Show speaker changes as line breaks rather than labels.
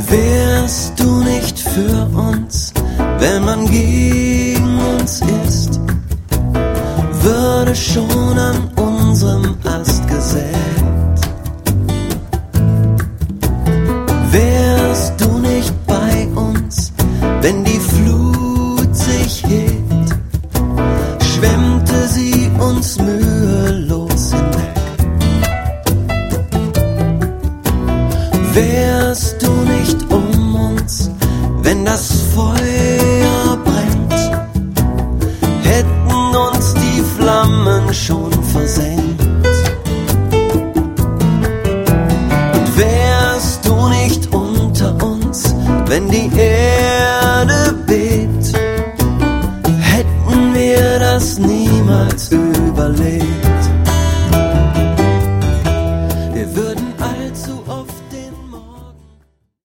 Wärst du nicht für uns, wenn man gegen uns ist, würde schon an unserem Ast gesät. Wärst du nicht bei uns, wenn die Flut sich hebt, schwemmte sie uns mühelos hinweg. Wärst du nicht um uns, wenn das Feuer brennt, hätten uns die Flammen schon versenkt. Und wärst du nicht unter uns, wenn die Erde bebt, hätten wir das niemals überlebt.